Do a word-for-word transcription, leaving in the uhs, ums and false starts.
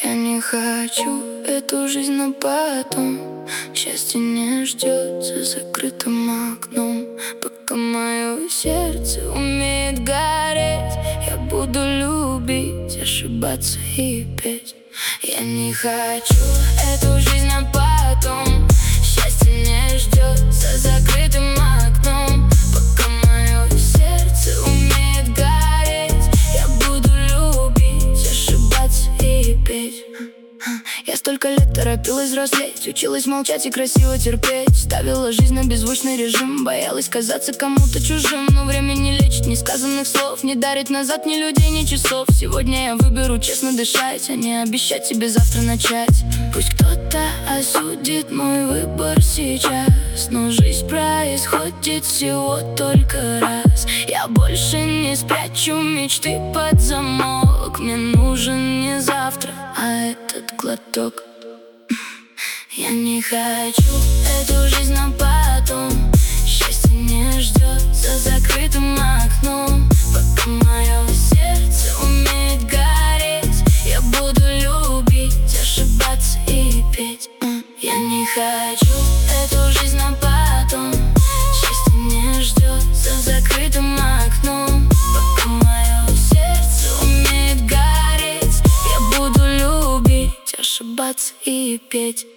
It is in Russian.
Я не хочу эту жизнь на потом. Счастье не ждет за закрытым окном. Пока мое сердце умеет гореть, я буду любить, ошибаться и петь. Я не хочу эту жизнь на потом. Счастье не ждет за закрытым окном. Пока мое сердце умеет гореть, я буду любить, ошибаться и петь. Я столько лет торопилась взрослеть, училась молчать и красиво терпеть. Ставила жизнь на беззвучный режим, боялась казаться кому-то чужим. Но время не лечит несказанных слов, не дарит назад ни людей, ни часов. Сегодня я выберу честно дышать, а не обещать себе завтра начать. Пусть кто-то осудит мой выбор сейчас, но жизнь происходит всего только раз. Я больше не спрячу мечты под замок. Мне нужен не завтра, а этот глоток. Я не хочу эту жизнь на потом. Счастье не ждет за закрытым окном. Пока мое сердце умеет гореть, я буду любить, ошибаться и петь. Я не хочу эту жизнь на потом. Счастье не ждет за закрытым окном. Пока мое сердце умеет гореть, я буду любить, ошибаться и петь.